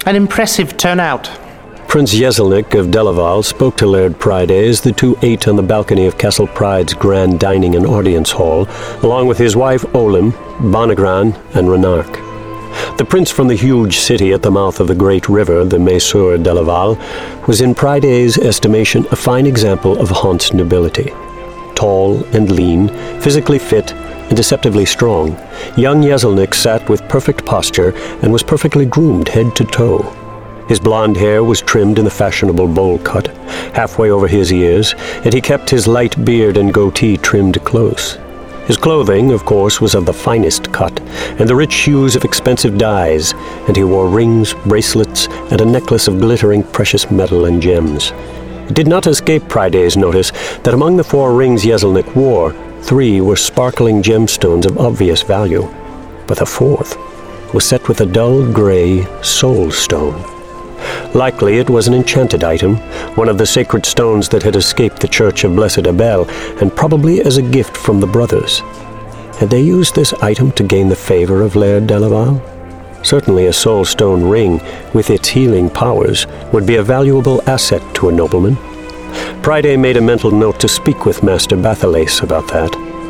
An impressive turnout. Prince Jeselnik of Delaval spoke to Laird Pryday as the two ate on the balcony of Castle Pride's grand dining and audience hall, along with his wife Olim, Bonagran, and Renark. The prince from the huge city at the mouth of the great river, the Mesur Delaval, was in Pryday's estimation a fine example of Haunt's nobility. Tall and lean, physically fit, and deceptively strong, young Jeselnik sat with perfect posture and was perfectly groomed head to toe. His blonde hair was trimmed in the fashionable bowl cut, halfway over his ears, and he kept his light beard and goatee trimmed close. His clothing, of course, was of the finest cut, and the rich hues of expensive dyes, and he wore rings, bracelets, and a necklace of glittering precious metal and gems. It did not escape Pryday's notice that among the 4 rings Jeselnik wore, 3 were sparkling gemstones of obvious value, but the 4th was set with a dull gray soul stone. Likely it was an enchanted item, one of the sacred stones that had escaped the Church of Blessed Abel, and probably as a gift from the brothers. Had they used this item to gain the favor of Laird Delaval? Certainly a soul stone ring, with its healing powers, would be a valuable asset to a nobleman. Pryday made a mental note to speak with Master Bathalace about that.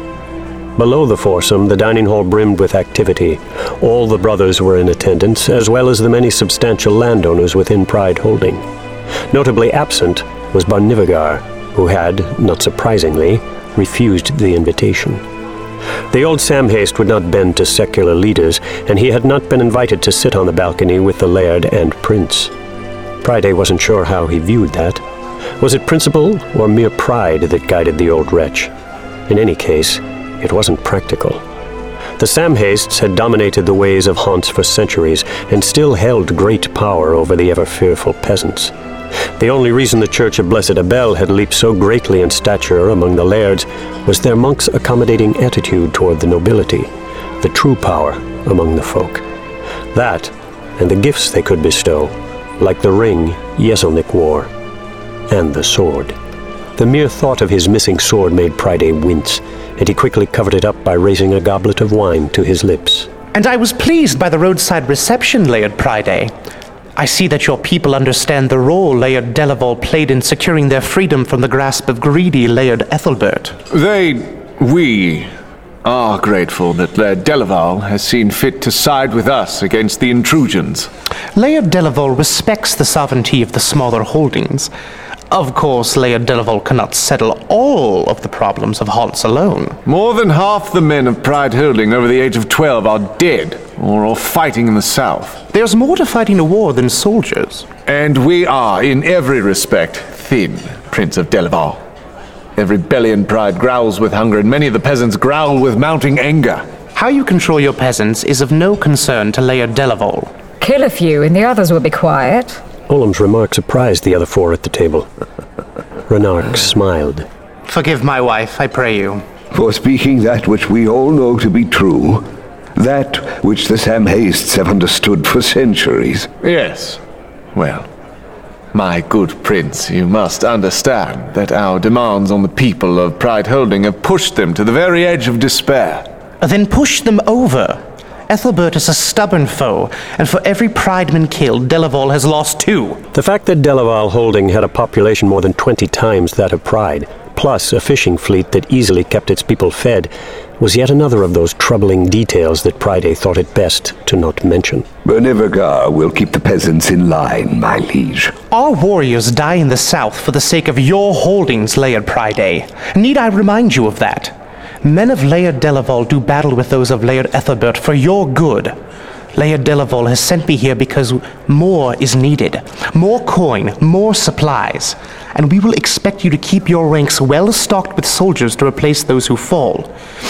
Below the foursome, the dining hall brimmed with activity. All the brothers were in attendance, as well as the many substantial landowners within Pride Holding. Notably absent was Barnivigar, who had, not surprisingly, refused the invitation. The old Samhaste would not bend to secular leaders, and he had not been invited to sit on the balcony with the Laird and Prince. Pryday wasn't sure how he viewed that. Was it principle or mere pride that guided the old wretch? In any case, it wasn't practical. The Samhastes had dominated the ways of Haunt for centuries and still held great power over the ever-fearful peasants. The only reason the Church of Blessed Abel had leaped so greatly in stature among the lairds was their monks' accommodating attitude toward the nobility, the true power among the folk. That, and the gifts they could bestow, like the ring Jeselnik wore, and the sword. The mere thought of his missing sword made Pryday wince, and he quickly covered it up by raising a goblet of wine to his lips. And I was pleased by the roadside reception, Laird Pryday. I see that your people understand the role Laird Delaval played in securing their freedom from the grasp of greedy Laird Ethelbert. We are grateful that Laird Delaval has seen fit to side with us against the intrusions. Laird Delaval respects the sovereignty of the smaller holdings. Of course, Laird Delaval cannot settle all of the problems of Haunt alone. More than half the men of Pride Holding over the age of 12 are dead or fighting in the south. There's more to fighting a war than soldiers. And we are, in every respect, thin, Prince of Delaval. Every belly in Pride growls with hunger, and many of the peasants growl with mounting anger. How you control your peasants is of no concern to Laird Delaval. Kill a few and the others will be quiet. Olim's remark surprised the other 4 at the table. Renark smiled. Forgive my wife, I pray you. For speaking that which we all know to be true, that which the Samhastes have understood for centuries. Yes. Well, my good prince, you must understand that our demands on the people of Pride Holding have pushed them to the very edge of despair. Then push them over. Ethelbert is a stubborn foe, and for every Prideman killed, Delaval has lost 2. The fact that Delaval Holding had a population more than 20 times that of Pride, plus a fishing fleet that easily kept its people fed, was yet another of those troubling details that Pryday thought it best to not mention. Bernivigar will keep the peasants in line, my liege. Our warriors die in the south for the sake of your holdings, Laird Pryday. Need I remind you of that? Men of Laird Delaval do battle with those of Laird Ethelbert for your good. Laird Delaval has sent me here because more is needed. More coin, more supplies. And we will expect you to keep your ranks well stocked with soldiers to replace those who fall.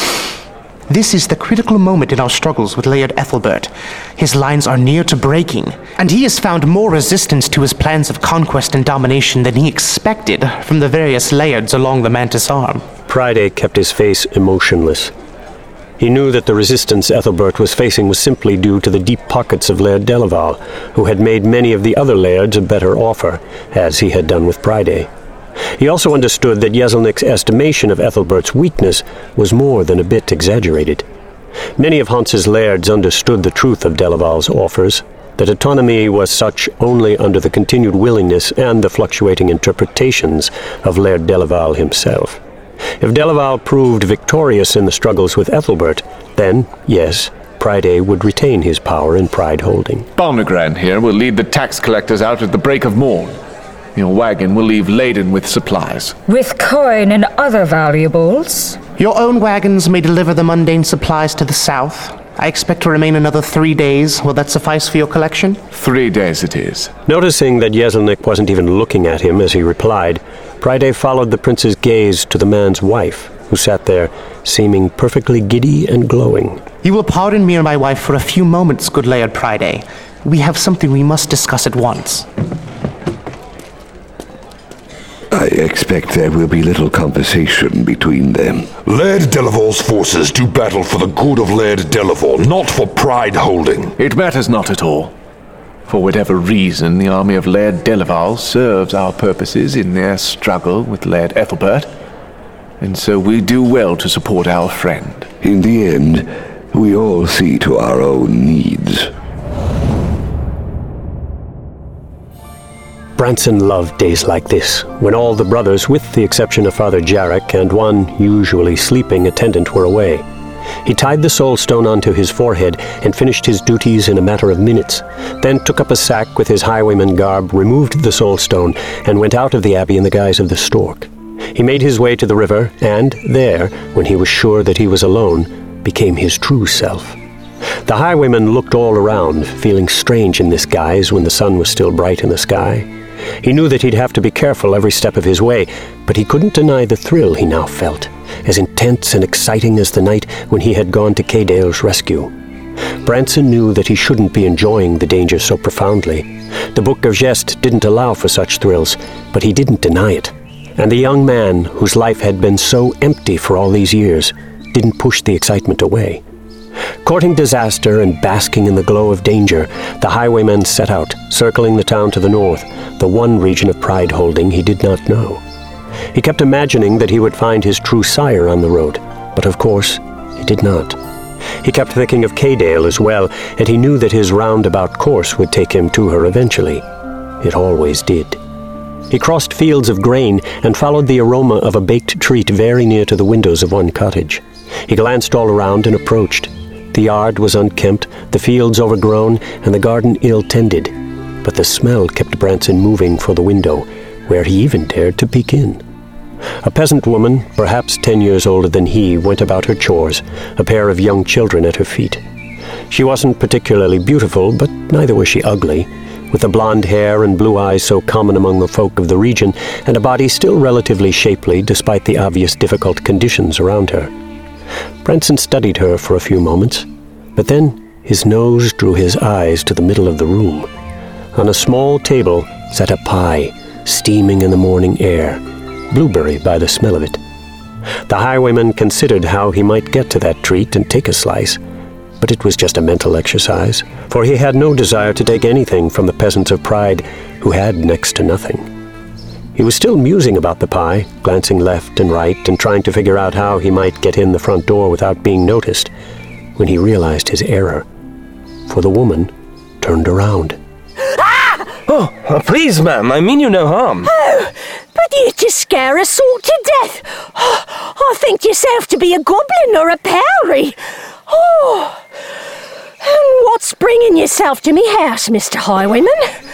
This is the critical moment in our struggles with Laird Ethelbert. His lines are near to breaking, and he has found more resistance to his plans of conquest and domination than he expected from the various lairds along the Mantis Arm. Pryday kept his face emotionless. He knew that the resistance Ethelbert was facing was simply due to the deep pockets of Laird Delaval, who had made many of the other lairds a better offer, as he had done with Pryday. He also understood that Jeselnik's estimation of Ethelbert's weakness was more than a bit exaggerated. Many of Hans's lairds understood the truth of Delaval's offers. that autonomy was such only under the continued willingness and the fluctuating interpretations of Laird Delaval himself. If Delaval proved victorious in the struggles with Ethelbert, then, yes, Pryde would retain his power in Pride Holding. Barnagran here will lead the tax collectors out at the break of morn. Your wagon will leave laden with supplies. With coin and other valuables? Your own wagons may deliver the mundane supplies to the south. I expect to remain another 3 days. Will that suffice for your collection? 3 days it is. Noticing that Jeselnik wasn't even looking at him as he replied, Pryde followed the prince's gaze to the man's wife, who sat there, seeming perfectly giddy and glowing. You will pardon me and my wife for a few moments, good Laird Pryde. We have something we must discuss at once. I expect there will be little conversation between them. Laird Delaval's forces do battle for the good of Laird Delaval, not for Pride Holding. It matters not at all. For whatever reason, the army of Laird Delaval serves our purposes in their struggle with Laird Ethelbert, and so we do well to support our friend. In the end, we all see to our own needs. Branson loved days like this, when all the brothers, with the exception of Father Jarek and one usually sleeping attendant, were away. He tied the soul stone onto his forehead and finished his duties in a matter of minutes, then took up a sack with his highwayman garb, removed the soul stone, and went out of the abbey in the guise of the stork. He made his way to the river, and there, when he was sure that he was alone, became his true self. The highwayman looked all around, feeling strange in this guise when the sun was still bright in the sky. He knew that he'd have to be careful every step of his way, but he couldn't deny the thrill he now felt, as intense and exciting as the night when he had gone to Caydale's rescue. Branson knew that he shouldn't be enjoying the danger so profoundly. The Book of Gest didn't allow for such thrills, but he didn't deny it. And the young man, whose life had been so empty for all these years, didn't push the excitement away. Courting disaster and basking in the glow of danger, the highwayman set out, circling the town to the north, the one region of Pride Holding he did not know. He kept imagining that he would find his true sire on the road, but of course, he did not. He kept thinking of Caydale as well, and he knew that his roundabout course would take him to her eventually. It always did. He crossed fields of grain and followed the aroma of a baked treat very near to the windows of one cottage. He glanced all around and approached. The yard was unkempt, the fields overgrown, and the garden ill-tended. But the smell kept Branson moving for the window, where he even dared to peek in. A peasant woman, perhaps 10 years older than he, went about her chores, a pair of young children at her feet. She wasn't particularly beautiful, but neither was she ugly, with the blonde hair and blue eyes so common among the folk of the region, and a body still relatively shapely despite the obvious difficult conditions around her. Branson studied her for a few moments, but then his nose drew his eyes to the middle of the room. On a small table sat a pie, steaming in the morning air, blueberry by the smell of it. The highwayman considered how he might get to that treat and take a slice, but it was just a mental exercise, for he had no desire to take anything from the peasants of Pride, who had next to nothing. He was still musing about the pie, glancing left and right and trying to figure out how he might get in the front door without being noticed, when he realized his error, for the woman turned around. Oh, please, ma'am, I mean you no harm. Oh, but you just scare us all to death. Oh, I think yourself to be a goblin or a powrie. Oh, and what's bringing yourself to me house, Mr. Highwayman?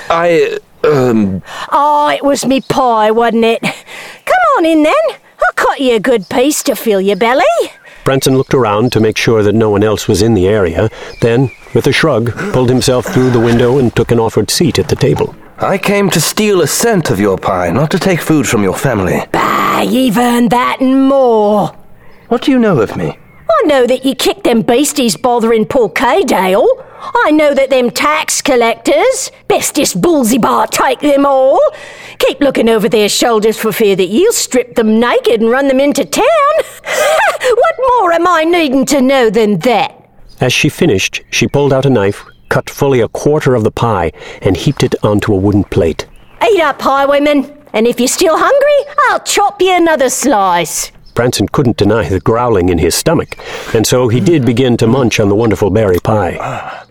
Oh, it was me pie, wasn't it? Come on in then. I'll cut you a good piece to fill your belly. Branson looked around to make sure that no one else was in the area, then, with a shrug, pulled himself through the window and took an offered seat at the table. I came to steal a cent of your pie, not to take food from your family. Bah, you've earned that and more. What do you know of me? I know that you kicked them beasties bothering poor Caydale. I know that them tax collectors, bestest Bullseye take them all, keep looking over their shoulders for fear that you'll strip them naked and run them into town. What more am I needing to know than that? As she finished, she pulled out a knife, cut fully a quarter of the pie, and heaped it onto a wooden plate. Eat up, highwayman, and if you're still hungry, I'll chop you another slice. Branson couldn't deny the growling in his stomach, and so he did begin to munch on the wonderful berry pie.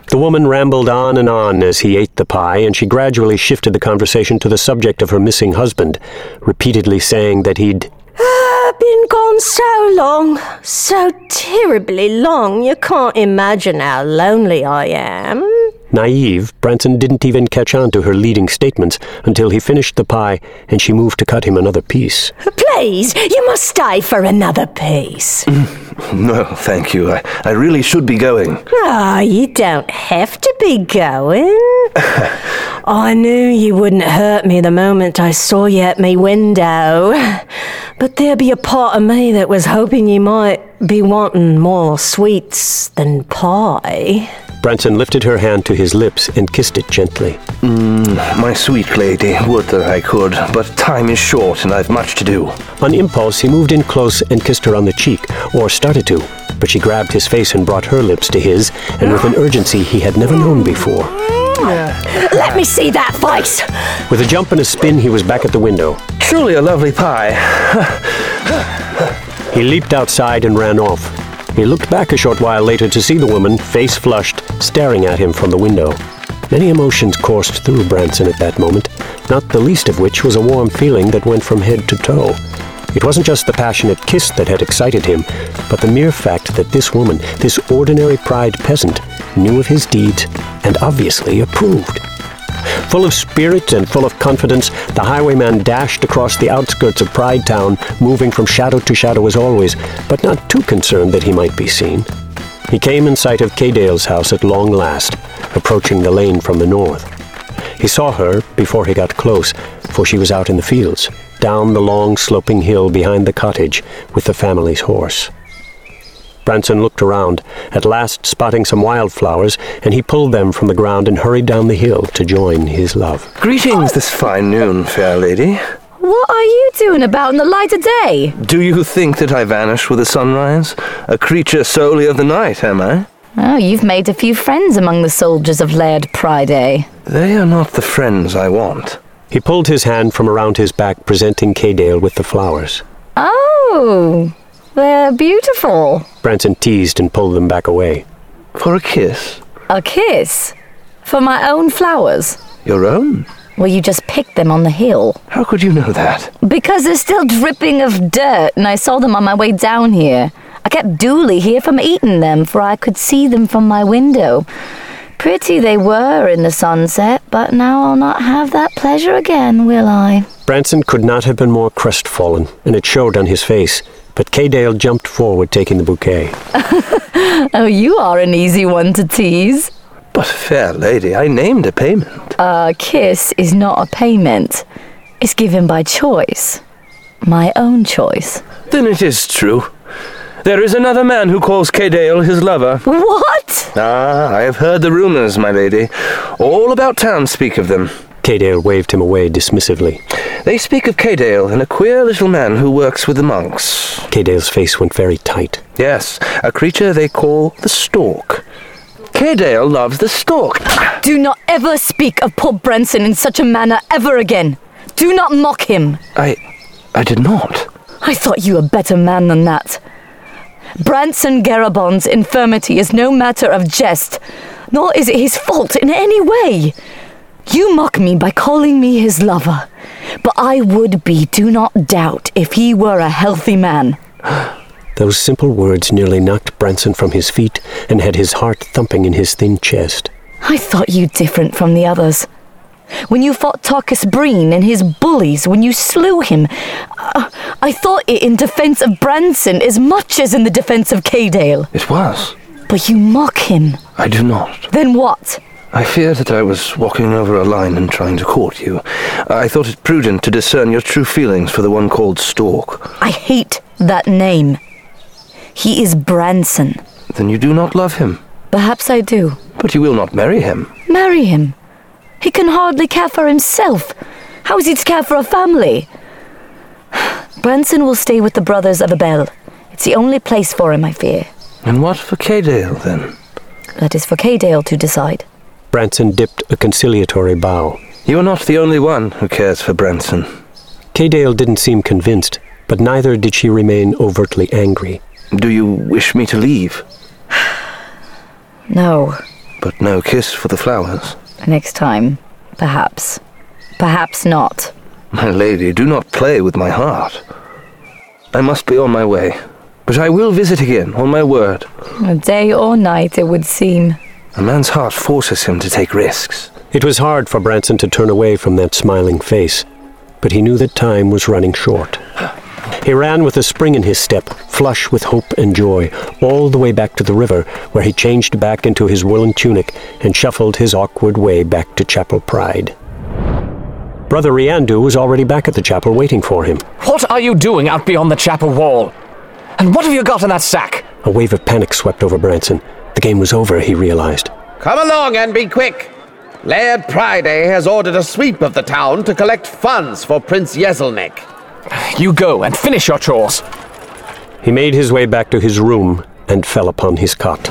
The woman rambled on and on as he ate the pie, and she gradually shifted the conversation to the subject of her missing husband, repeatedly saying that he'd been gone so long, so terribly long, you can't imagine how lonely I am. Naive, Branson didn't even catch on to her leading statements until he finished the pie and she moved to cut him another piece. Please, you must stay for another piece. No, thank you. I really should be going. You don't have to be going. I knew you wouldn't hurt me the moment I saw you at my window. But there'd be a part of me that was hoping you might be wanting more sweets than pie. Branson lifted her hand to his lips and kissed it gently. My sweet lady, would that I could, but time is short and I've much to do. On impulse, he moved in close and kissed her on the cheek, or started to, but she grabbed his face and brought her lips to his, and with an urgency he had never known before. Let me see that face! With a jump and a spin, he was back at the window. Truly a lovely pie. He leaped outside and ran off. He looked back a short while later to see the woman, face flushed, staring at him from the window. Many emotions coursed through Branson at that moment, not the least of which was a warm feeling that went from head to toe. It wasn't just the passionate kiss that had excited him, but the mere fact that this woman, this ordinary Pride peasant, knew of his deeds and obviously approved. Full of spirit and full of confidence, the highwayman dashed across the outskirts of Pride Town, moving from shadow to shadow as always, but not too concerned that he might be seen. He came in sight of Kay Dale's house at long last, approaching the lane from the north. He saw her before he got close, for she was out in the fields, down the long sloping hill behind the cottage with the family's horse. Branson looked around, at last spotting some wildflowers, and he pulled them from the ground and hurried down the hill to join his love. Greetings this fine noon, fair lady. What are you doing about in the light of day? Do you think that I vanish with the sunrise? A creature solely of the night, am I? Oh, you've made a few friends among the soldiers of Laird Pryday. They are not the friends I want. He pulled his hand from around his back, presenting Kay Dale with the flowers. Oh, they're beautiful. Branson teased and pulled them back away. For a kiss? A kiss? For my own flowers? Your own? Well, you just picked them on the hill. How could you know that? Because they're still dripping of dirt, and I saw them on my way down here. I kept Dooley here from eating them, for I could see them from my window. Pretty they were in the sunset, but now I'll not have that pleasure again, will I? Branson could not have been more crestfallen, and it showed on his face. But Kay Dale jumped forward, taking the bouquet. Oh, you are an easy one to tease. But, fair lady, I named a payment. A kiss is not a payment. It's given by choice. My own choice. Then it is true. There is another man who calls Kay Dale his lover. What? I have heard the rumors, my lady. All about town speak of them. Kay Dale waved him away dismissively. They speak of Kay Dale and a queer little man who works with the monks. Kay Dale's face went very tight. Yes, a creature they call the Stork. Kay Dale loves the Stork. Do not ever speak of poor Branson in such a manner ever again. Do not mock him. I did not. I thought you a better man than that. Branson Garabon's infirmity is no matter of jest, nor is it his fault in any way. You mock me by calling me his lover, but I would be, do not doubt, if he were a healthy man. Those simple words nearly knocked Branson from his feet and had his heart thumping in his thin chest. I thought you different from the others. When you fought Tarkus Breen and his bullies, when you slew him, I thought it in defense of Branson as much as in the defense of Kay Dale. It was. But you mock him. I do not. Then what? I fear that I was walking over a line and trying to court you. I thought it prudent to discern your true feelings for the one called Stork. I hate that name. He is Branson. Then you do not love him. Perhaps I do. But you will not marry him. Marry him? He can hardly care for himself. How is he to care for a family? Branson will stay with the Brothers of Abel. It's the only place for him, I fear. And what for Kay Dale, then? That is for Kay Dale to decide. Branson dipped a conciliatory bow. You are not the only one who cares for Branson. Kay Dale didn't seem convinced, but neither did she remain overtly angry. Do you wish me to leave? No. but no kiss for the flowers. Next time, perhaps. Perhaps not. My lady, do not play with my heart. I must be on my way, but I will visit again, on my word. Day or night, it would seem. A man's heart forces him to take risks. It was hard for Branson to turn away from that smiling face, but he knew that time was running short. He ran with a spring in his step, flush with hope and joy, all the way back to the river, where he changed back into his woolen tunic and shuffled his awkward way back to Chapel Pride. Brother Riandu was already back at the chapel waiting for him. What are you doing out beyond the chapel wall? And what have you got in that sack? A wave of panic swept over Branson. The game was over, he realized. Come along and be quick. Laird Priday has ordered a sweep of the town to collect funds for Prince Yeselnik. You go and finish your chores. He made his way back to his room and fell upon his cot.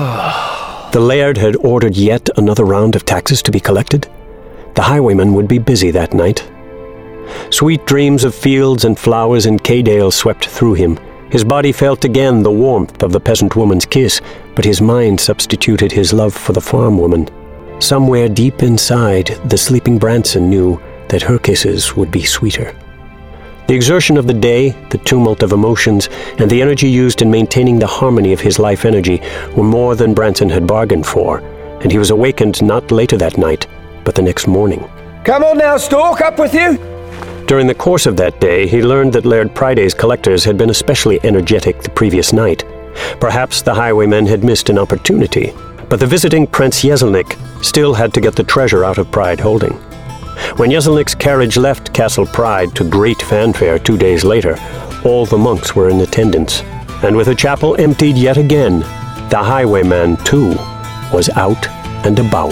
The Laird had ordered yet another round of taxes to be collected. The highwayman would be busy that night. Sweet dreams of fields and flowers in Caydale swept through him. His body felt again the warmth of the peasant woman's kiss, but his mind substituted his love for the farm woman. Somewhere deep inside, the sleeping Branson knew that her kisses would be sweeter. The exertion of the day, the tumult of emotions, and the energy used in maintaining the harmony of his life energy were more than Branson had bargained for, and he was awakened not later that night, but the next morning. Come on now, Stork, up with you! During the course of that day, he learned that Laird Priday's collectors had been especially energetic the previous night. Perhaps the highwaymen had missed an opportunity, but the visiting Prince Yeselnik still had to get the treasure out of Pride Holding. When Yeselnik's carriage left Castle Pride to great fanfare 2 days later, all the monks were in attendance, and with the chapel emptied yet again, the highwayman, too, was out and about.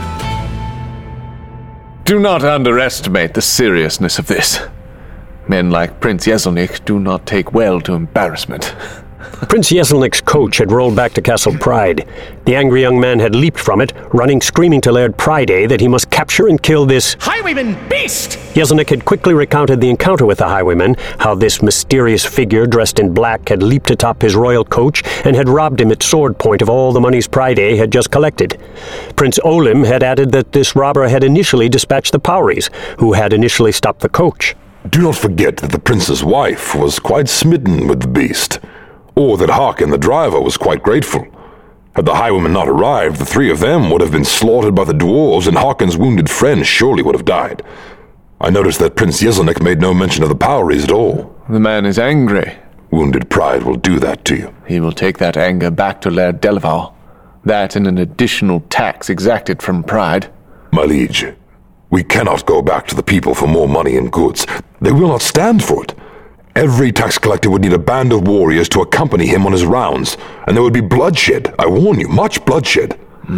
Do not underestimate the seriousness of this. Men like Prince Yeselnik do not take well to embarrassment. Prince Yeselnik's coach had rolled back to Castle Pride. The angry young man had leaped from it, running screaming to Laird Priday that he must capture and kill this highwayman beast! Yeselnik had quickly recounted the encounter with the highwayman, how this mysterious figure dressed in black had leaped atop his royal coach and had robbed him at sword point of all the monies Priday had just collected. Prince Olim had added that this robber had initially dispatched the Powries, who had initially stopped the coach. Do not forget that the prince's wife was quite smitten with the beast, or that Harkin, the driver, was quite grateful. Had the highwayman not arrived, the three of them would have been slaughtered by the dwarves, and Harkin's wounded friend surely would have died. I noticed that Prince Yeselnik made no mention of the Powries at all. The man is angry. Wounded pride will do that to you. He will take that anger back to Laird Delaval. That and an additional tax exacted from Pride. My liege, we cannot go back to the people for more money and goods. They will not stand for it. Every tax collector would need a band of warriors to accompany him on his rounds, and there would be bloodshed. I warn you, much bloodshed.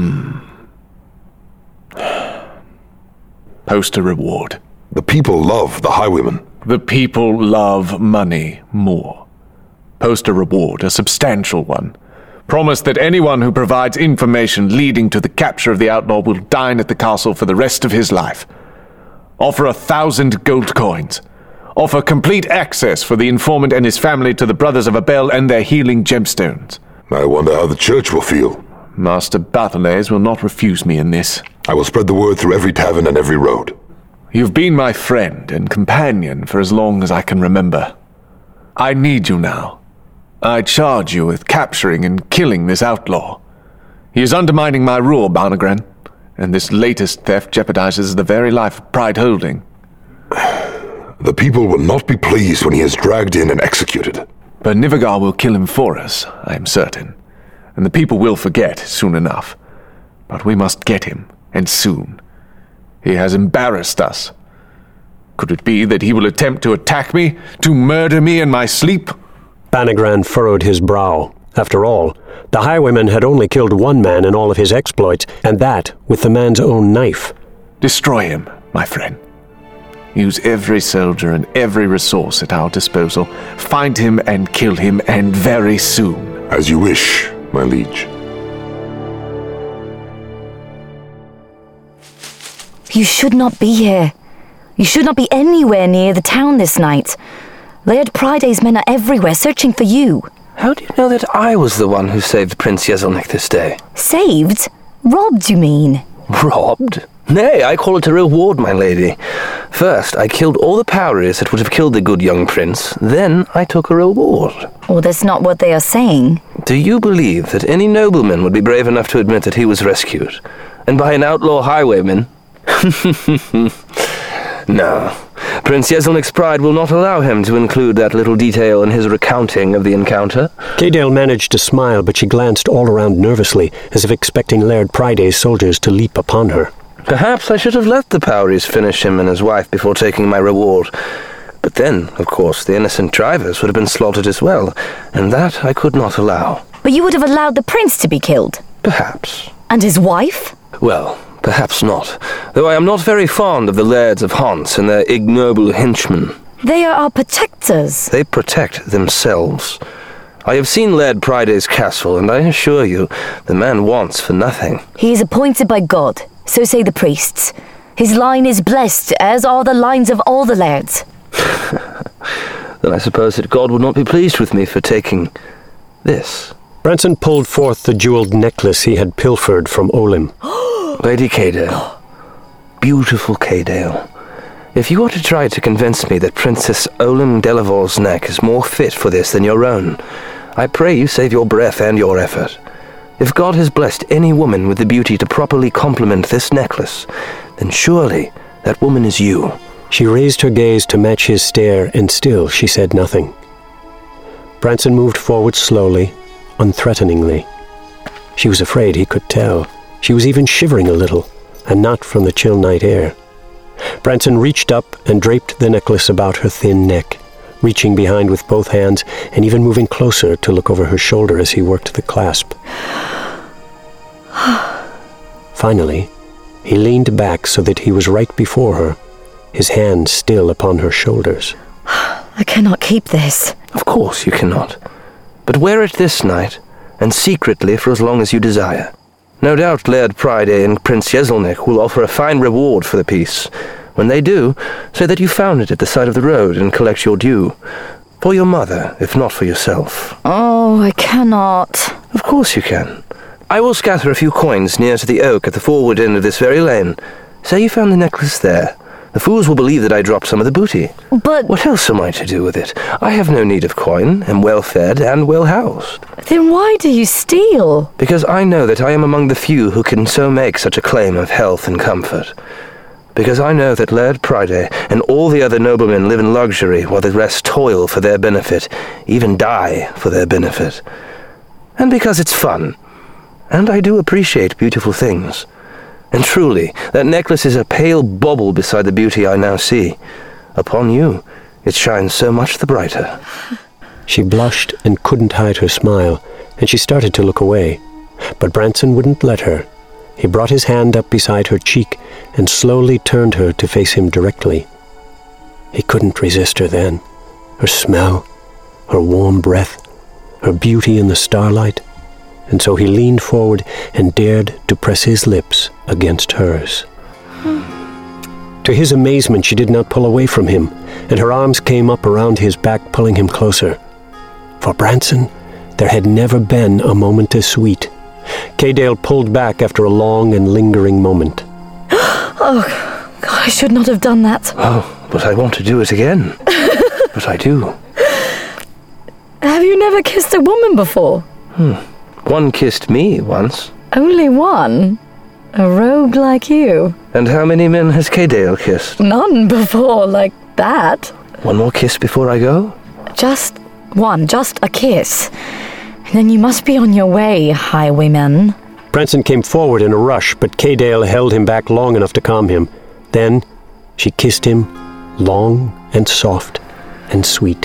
Post a reward. The people love the highwayman. The people love money more. Post a reward, a substantial one. Promise that anyone who provides information leading to the capture of the outlaw will dine at the castle for the rest of his life. Offer 1,000 gold coins. Offer complete access for the informant and his family to the Brothers of Abel and their healing gemstones. I wonder how the church will feel. Master Bartholais will not refuse me in this. I will spread the word through every tavern and every road. You've been my friend and companion for as long as I can remember. I need you now. I charge you with capturing and killing this outlaw. He is undermining my rule, Barnagran, and this latest theft jeopardizes the very life of Pride Holding. The people will not be pleased when he is dragged in and executed. But Nivagar will kill him for us, I am certain. And the people will forget soon enough. But we must get him, and soon. He has embarrassed us. Could it be that he will attempt to attack me, to murder me in my sleep? Banagran furrowed his brow. After all, the highwayman had only killed one man in all of his exploits, and that with the man's own knife. Destroy him, my friend. Use every soldier and every resource at our disposal. Find him and kill him, and very soon. As you wish, my liege. You should not be here. You should not be anywhere near the town this night. Laird Priday's men are everywhere searching for you. How do you know that I was the one who saved Prince Yeselnik this day? Saved? Robbed, you mean? Robbed? Nay, I call it a reward, my lady. First, I killed all the Powries that would have killed the good young prince. Then I took a reward. Oh, that's not what they are saying. Do you believe that any nobleman would be brave enough to admit that he was rescued? And by an outlaw highwayman? No. Prince Yeselnik's pride will not allow him to include that little detail in his recounting of the encounter. Kaydale managed to smile, but she glanced all around nervously, as if expecting Laird Pryde's soldiers to leap upon her. Perhaps I should have let the Powries finish him and his wife before taking my reward. But then, of course, the innocent drivers would have been slaughtered as well, and that I could not allow. But you would have allowed the prince to be killed? Perhaps. And his wife? Well, perhaps not, though I am not very fond of the lairds of Hants and their ignoble henchmen. They are our protectors. They protect themselves. I have seen Laird Pryde's castle, and I assure you, the man wants for nothing. He is appointed by God, so say the priests. His line is blessed, as are the lines of all the lairds. Then I suppose that God would not be pleased with me for taking this. Branson pulled forth the jeweled necklace he had pilfered from Olim. Lady Kaydale. Beautiful Kaydale. If you are to try to convince me that Princess Olim Delaval's neck is more fit for this than your own, I pray you save your breath and your effort. If God has blessed any woman with the beauty to properly complement this necklace, then surely that woman is you. She raised her gaze to match his stare, and still she said nothing. Branson moved forward slowly, unthreateningly. She was afraid he could tell. She was even shivering a little, and not from the chill night air. Branson reached up and draped the necklace about her thin neck, reaching behind with both hands and even moving closer to look over her shoulder as he worked the clasp. Finally, he leaned back so that he was right before her, his hand still upon her shoulders. I cannot keep this. Of course you cannot. But wear it this night, and secretly for as long as you desire. No doubt Laird Pryde and Prince Yeselnik will offer a fine reward for the piece. When they do, say that you found it at the side of the road and collect your due. For your mother, if not for yourself. Oh, I cannot. Of course you can. I will scatter a few coins near to the oak at the forward end of this very lane. Say you found the necklace there. The fools will believe that I dropped some of the booty. But... what else am I to do with it? I have no need of coin, am well-fed and well-housed. Then why do you steal? Because I know that I am among the few who can so make such a claim of health and comfort. Because I know that Laird Pryde and all the other noblemen live in luxury while the rest toil for their benefit, even die for their benefit. And because it's fun. And I do appreciate beautiful things. And truly, that necklace is a pale bauble beside the beauty I now see. Upon you, it shines so much the brighter. She blushed and couldn't hide her smile, and she started to look away. But Branson wouldn't let her. He brought his hand up beside her cheek and slowly turned her to face him directly. He couldn't resist her then. Her smell, her warm breath, her beauty in the starlight. And so he leaned forward and dared to press his lips against hers. To his amazement, she did not pull away from him, and her arms came up around his back, pulling him closer. For Branson, there had never been a moment as sweet. Kaydale pulled back after a long and lingering moment. Oh, God, I should not have done that. Oh, but I want to do it again. But I do. Have you never kissed a woman before? One kissed me once. Only one? A rogue like you? And how many men has Kaydale kissed? None before like that. One more kiss before I go? Just one, just a kiss. And then you must be on your way, highwayman. Branson came forward in a rush, but Kaydale held him back long enough to calm him. Then she kissed him, long and soft and sweet.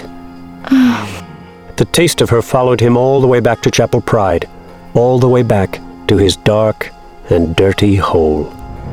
The taste of her followed him all the way back to Chapel Pride, all the way back to his dark and dirty hole.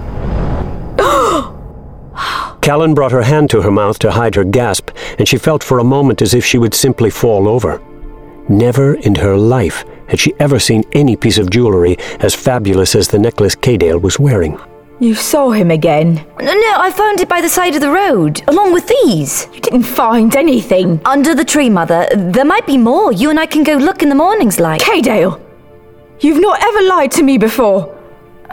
Callan brought her hand to her mouth to hide her gasp, and she felt for a moment as if she would simply fall over. Never in her life had she ever seen any piece of jewelry as fabulous as the necklace Kaydale was wearing. You saw him again? No, I found it by the side of the road, along with these. You didn't find anything? Under the tree, Mother. There might be more. You and I can go look in the morning's light. Kaydale! You've not ever lied to me before.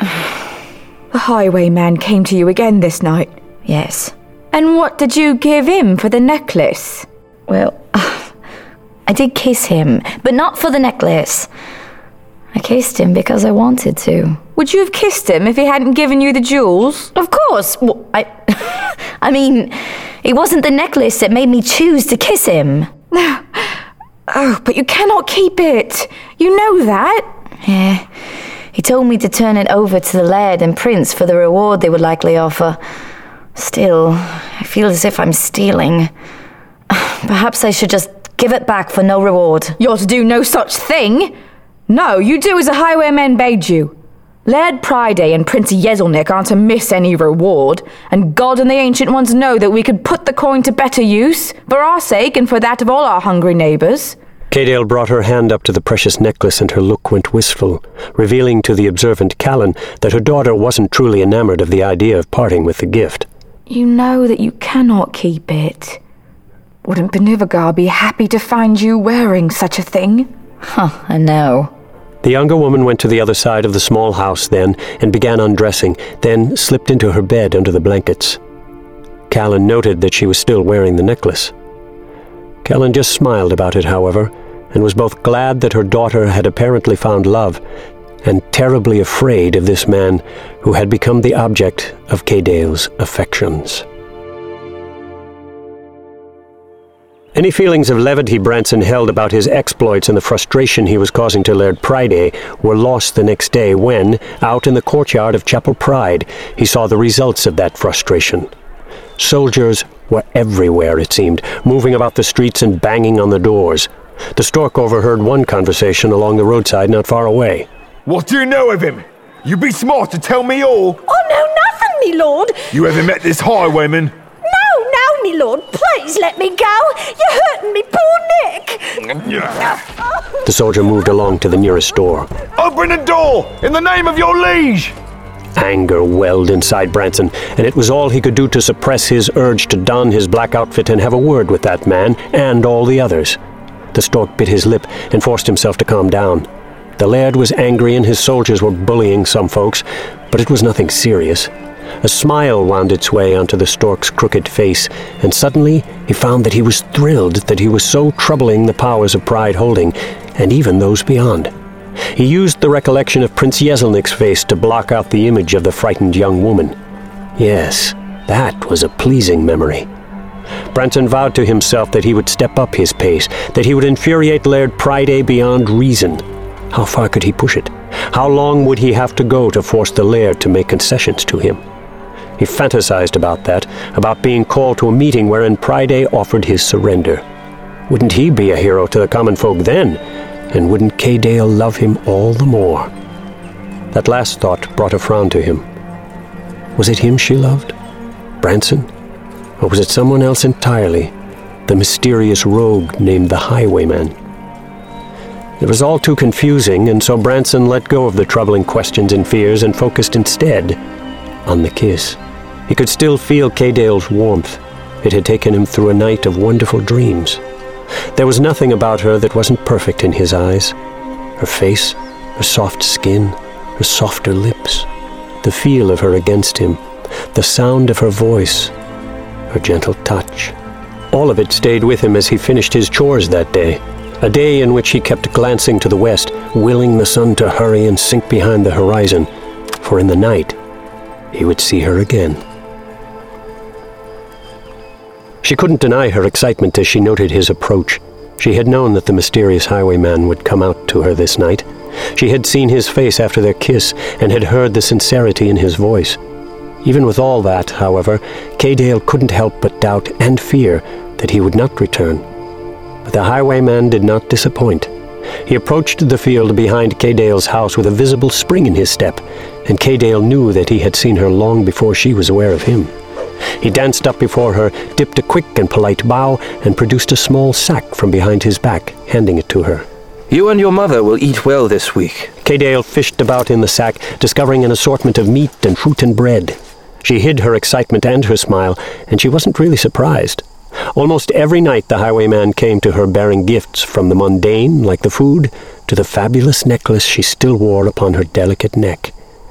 The highwayman came to you again this night? Yes. And what did you give him for the necklace? Well, I did kiss him, but not for the necklace. I kissed him because I wanted to. Would you have kissed him if he hadn't given you the jewels? Of course. Well, I mean, it wasn't the necklace that made me choose to kiss him. Oh, but you cannot keep it. You know that. Yeah. He told me to turn it over to the laird and prince for the reward they would likely offer. Still, I feel as if I'm stealing. Perhaps I should just give it back for no reward. You're to do no such thing. No, you do as the highwayman bade you. Laird Priday and Prince Yezelnik aren't to miss any reward, and God and the Ancient Ones know that we could put the coin to better use, for our sake and for that of all our hungry neighbours. Cadale brought her hand up to the precious necklace and her look went wistful, revealing to the observant Callan that her daughter wasn't truly enamoured of the idea of parting with the gift. You know that you cannot keep it. Wouldn't Benuvagar be happy to find you wearing such a thing? I know. The younger woman went to the other side of the small house then and began undressing, then slipped into her bed under the blankets. Callan noted that she was still wearing the necklace. Callan just smiled about it, however, and was both glad that her daughter had apparently found love and terribly afraid of this man who had become the object of Cadale's affections. Any feelings of levity Branson held about his exploits and the frustration he was causing to Laird Priday were lost the next day when, out in the courtyard of Chapel Pride, he saw the results of that frustration. Soldiers were everywhere, it seemed, moving about the streets and banging on the doors. The stork overheard one conversation along the roadside not far away. What do you know of him? You be smart to tell me all. I know nothing, me lord. You ever met this highwayman? No, me lord, please let me go. You're hurting me poor Nick. The soldier moved along to the nearest door. Open the door, in the name of your liege! Anger welled inside Branson, and it was all he could do to suppress his urge to don his black outfit and have a word with that man and all the others. The stork bit his lip and forced himself to calm down. The laird was angry and his soldiers were bullying some folks, but it was nothing serious. A smile wound its way onto the stork's crooked face, and suddenly he found that he was thrilled that he was so troubling the powers of Pride Holding, and even those beyond. He used the recollection of Prince Yezelnik's face to block out the image of the frightened young woman. Yes, that was a pleasing memory. Branson vowed to himself that he would step up his pace, that he would infuriate Laird Priday beyond reason. How far could he push it? How long would he have to go to force the laird to make concessions to him? He fantasized about that, about being called to a meeting wherein Priday offered his surrender. Wouldn't he be a hero to the common folk then? And wouldn't Cadale love him all the more? That last thought brought a frown to him. Was it him she loved? Branson? Or was it someone else entirely? The mysterious rogue named the Highwayman? It was all too confusing, and so Branson let go of the troubling questions and fears and focused instead on the kiss. He could still feel Cadale's warmth. It had taken him through a night of wonderful dreams. There was nothing about her that wasn't perfect in his eyes. Her face, her soft skin, her softer lips, the feel of her against him, the sound of her voice, her gentle touch. All of it stayed with him as he finished his chores that day, a day in which he kept glancing to the west, willing the sun to hurry and sink behind the horizon, for in the night he would see her again. She couldn't deny her excitement as she noted his approach. She had known that the mysterious highwayman would come out to her this night. She had seen his face after their kiss and had heard the sincerity in his voice. Even with all that, however, Cadale couldn't help but doubt and fear that he would not return. But the highwayman did not disappoint. He approached the field behind Cadale's house with a visible spring in his step, and Cadale knew that he had seen her long before she was aware of him. He danced up before her, dipped a quick and polite bow, and produced a small sack from behind his back, handing it to her. You and your mother will eat well this week. Cadale fished about in the sack, discovering an assortment of meat and fruit and bread. She hid her excitement and her smile, and she wasn't really surprised. Almost every night the highwayman came to her bearing gifts, from the mundane, like the food, to the fabulous necklace she still wore upon her delicate neck.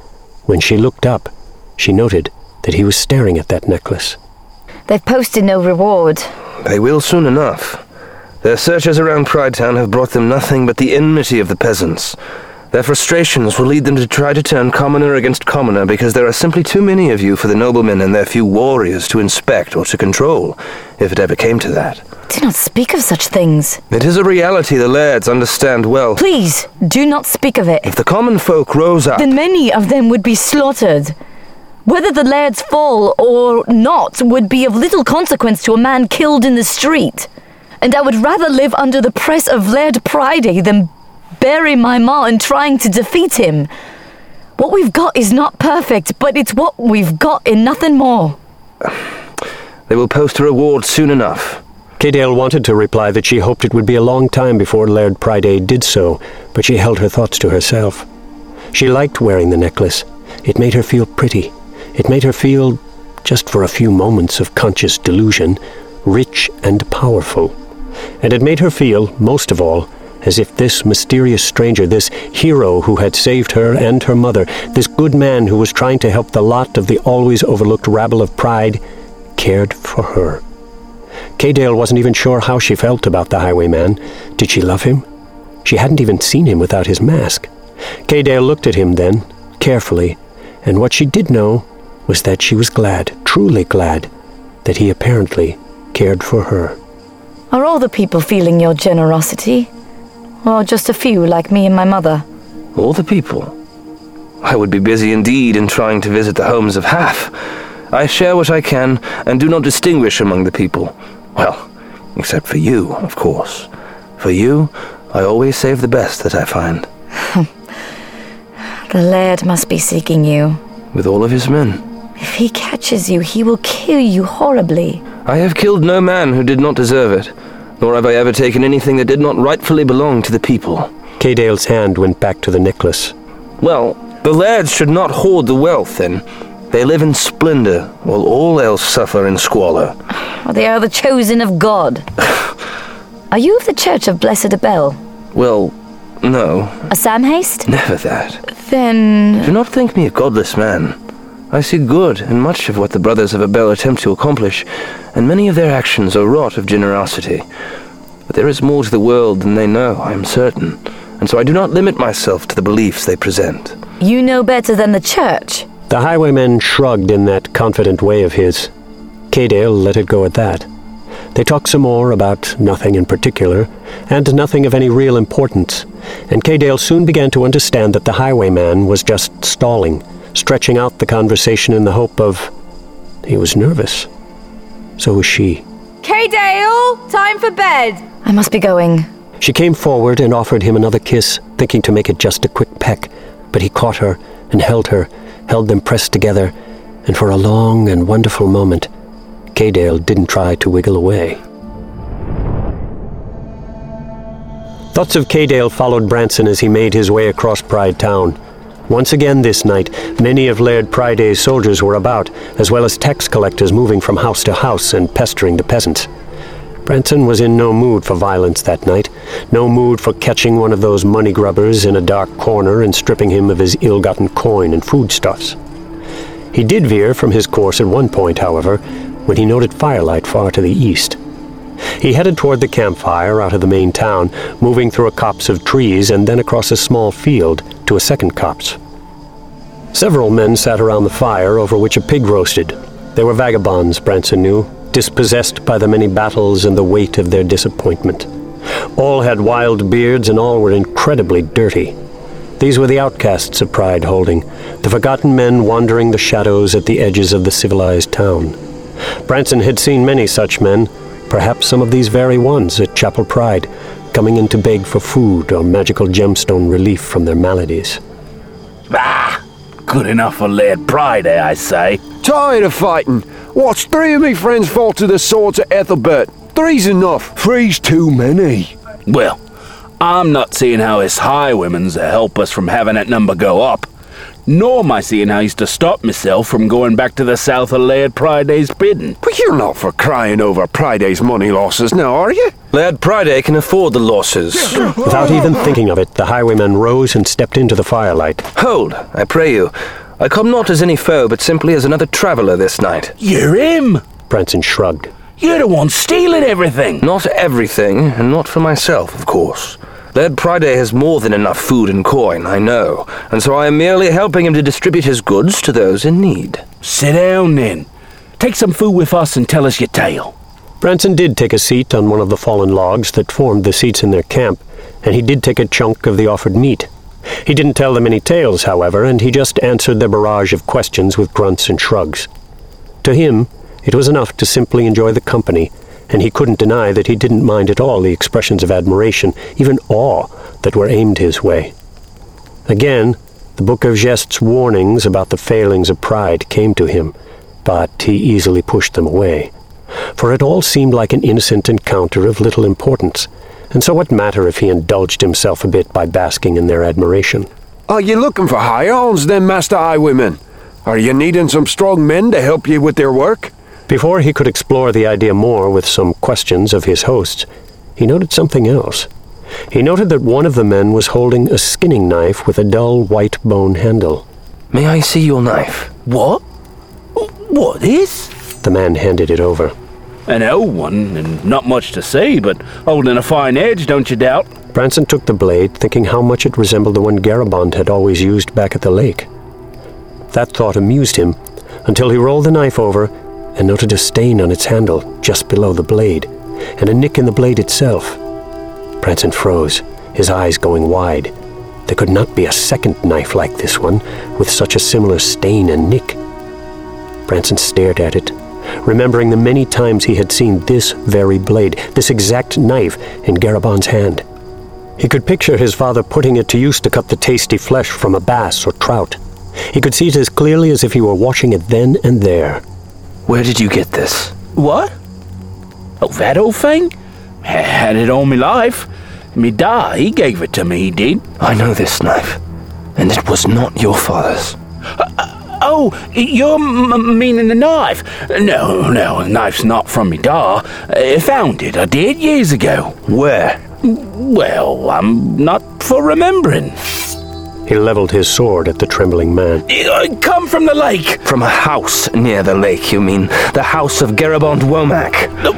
When she looked up, she noted that he was staring at that necklace. They've posted no reward. They will soon enough. Their searches around Pridetown have brought them nothing but the enmity of the peasants. Their frustrations will lead them to try to turn commoner against commoner because there are simply too many of you for the noblemen and their few warriors to inspect or to control, if it ever came to that. Do not speak of such things. It is a reality the lairds understand well. Please, do not speak of it. If the common folk rose up... Then many of them would be slaughtered. Whether the lairds fall or not would be of little consequence to a man killed in the street. And I would rather live under the press of Laird Priday than bury my ma in trying to defeat him. What we've got is not perfect, but it's what we've got and nothing more. They will post a reward soon enough. Cadale wanted to reply that she hoped it would be a long time before Laird Priday did so, but she held her thoughts to herself. She liked wearing the necklace. It made her feel pretty. It made her feel, just for a few moments of conscious delusion, rich and powerful. And it made her feel, most of all, as if this mysterious stranger, this hero who had saved her and her mother, this good man who was trying to help the lot of the always overlooked rabble of Pride, cared for her. Cadale wasn't even sure how she felt about the highwayman. Did she love him? She hadn't even seen him without his mask. Cadale looked at him then, carefully, and what she did know was that she was glad, truly glad, that he apparently cared for her. Are all the people feeling your generosity? Or just a few, like me and my mother? All the people? I would be busy indeed in trying to visit the homes of half. I share what I can, and do not distinguish among the people. Well, except for you, of course. For you, I always save the best that I find. The laird must be seeking you. With all of his men. If he catches you, he will kill you horribly. I have killed no man who did not deserve it. Nor have I ever taken anything that did not rightfully belong to the people. Cadale's hand went back to the necklace. Well, the lairds should not hoard the wealth, then. They live in splendor, while all else suffer in squalor. They are the chosen of God. Are you of the Church of Blessed Abel? Well, no. A Samhaste? Never that. Then... Do not think me a godless man. I see good in much of what the brothers of Abel attempt to accomplish, and many of their actions are wrought of generosity. But there is more to the world than they know, I am certain, and so I do not limit myself to the beliefs they present. You know better than the Church. The highwayman shrugged in that confident way of his. Cadale let it go at that. They talked some more about nothing in particular, and nothing of any real importance, and Cadale soon began to understand that the highwayman was just stalling, stretching out the conversation in the hope of... He was nervous. So was she. Cadale, time for bed. I must be going. She came forward and offered him another kiss, thinking to make it just a quick peck, but he caught her and held them pressed together, and for a long and wonderful moment, Cadale didn't try to wiggle away. Thoughts of Cadale followed Branson as he made his way across Pride Town. Once again this night, many of Laird Priday's soldiers were about, as well as tax collectors moving from house to house and pestering the peasants. Branson was in no mood for violence that night, no mood for catching one of those money grubbers in a dark corner and stripping him of his ill-gotten coin and foodstuffs. He did veer from his course at one point, however, when he noted firelight far to the east. He headed toward the campfire out of the main town, moving through a copse of trees and then across a small field to a second copse. Several men sat around the fire over which a pig roasted. They were vagabonds, Branson knew, dispossessed by the many battles and the weight of their disappointment. All had wild beards and all were incredibly dirty. These were the outcasts of Pride Holding, the forgotten men wandering the shadows at the edges of the civilized town. Branson had seen many such men, perhaps some of these very ones at Chapel Pride, coming in to beg for food or magical gemstone relief from their maladies. Ah! Good enough for Laird Priday, I say. Tired of fighting. What's 3 of me friends fall to the swords of Ethelbert? 3's enough. 3's too many. Well, I'm not seeing how his highwayman's to help us from having that number go up. Nor am I seeing how he's to stop myself from going back to the south of Laird Priday's bidding. But you're not for crying over Priday's money losses now, are you? Laird Priday can afford the losses. Without even thinking of it, the highwayman rose and stepped into the firelight. Hold, I pray you. I come not as any foe, but simply as another traveller this night. You're him! Branson shrugged. You're the one stealing everything! Not everything, and not for myself, of course. Laird Priday has more than enough food and coin, I know, and so I am merely helping him to distribute his goods to those in need. Sit down, then. Take some food with us and tell us your tale. Branson did take a seat on one of the fallen logs that formed the seats in their camp, and he did take a chunk of the offered meat. He didn't tell them any tales, however, and he just answered their barrage of questions with grunts and shrugs. To him, it was enough to simply enjoy the company, and he couldn't deny that he didn't mind at all the expressions of admiration, even awe, that were aimed his way. Again, the Book of Gest's warnings about the failings of pride came to him, but he easily pushed them away. For it all seemed like an innocent encounter of little importance, and so what matter if he indulged himself a bit by basking in their admiration? Are you looking for highalls then, Master Highwayman? Are you needing some strong men to help you with their work? Before he could explore the idea more with some questions of his hosts, he noted something else. He noted that one of the men was holding a skinning knife with a dull white bone handle. May I see your knife? What? What is? The man handed it over. An old one, and not much to see, but holding a fine edge, don't you doubt? Branson took the blade, thinking how much it resembled the one Garabond had always used back at the lake. That thought amused him, until he rolled the knife over and noted a stain on its handle just below the blade, and a nick in the blade itself. Branson froze, his eyes going wide. There could not be a second knife like this one, with such a similar stain and nick. Branson stared at it, remembering the many times he had seen this very blade, this exact knife, in Garabond's hand. He could picture his father putting it to use to cut the tasty flesh from a bass or trout. He could see it as clearly as if he were watching it then and there. Where did you get this? What? Oh, that old thing? Had it all my life. Me da, he gave it to me, he did. I know this knife, and it was not your father's. Oh, you're meaning the knife? No, the knife's not from me da. I found it, I did, years ago. Where? Well, I'm not for remembering. He leveled his sword at the trembling man. It come from the lake. From a house near the lake, you mean? The house of Garabond Womack?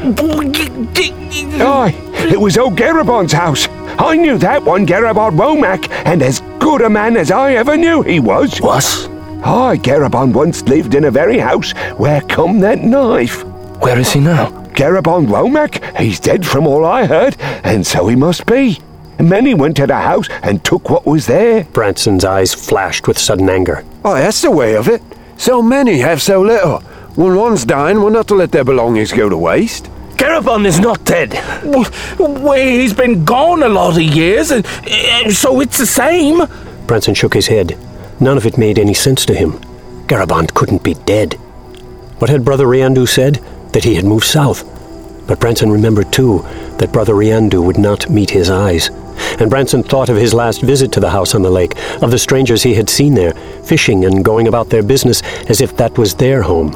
Aye, it was old Garabond's house. I knew that one, Garabond Womack, and as good a man as I ever knew he was. Was? Aye, Garabond once lived in a very house where come that knife. Where is he now? Garabond Womack, he's dead from all I heard, and so he must be. Many went to the house and took what was there. Branson's eyes flashed with sudden anger. Oh, that's the way of it. So many have so little. When one's dying, we're not to let their belongings go to waste. Garabond is not dead. Well, he's been gone a lot of years, and so it's the same. Branson shook his head. None of it made any sense to him. Garabond couldn't be dead. What had Brother Riandu said? That he had moved south. But Branson remembered, too, that Brother Riandu would not meet his eyes. And Branson thought of his last visit to the house on the lake, of the strangers he had seen there, fishing and going about their business as if that was their home.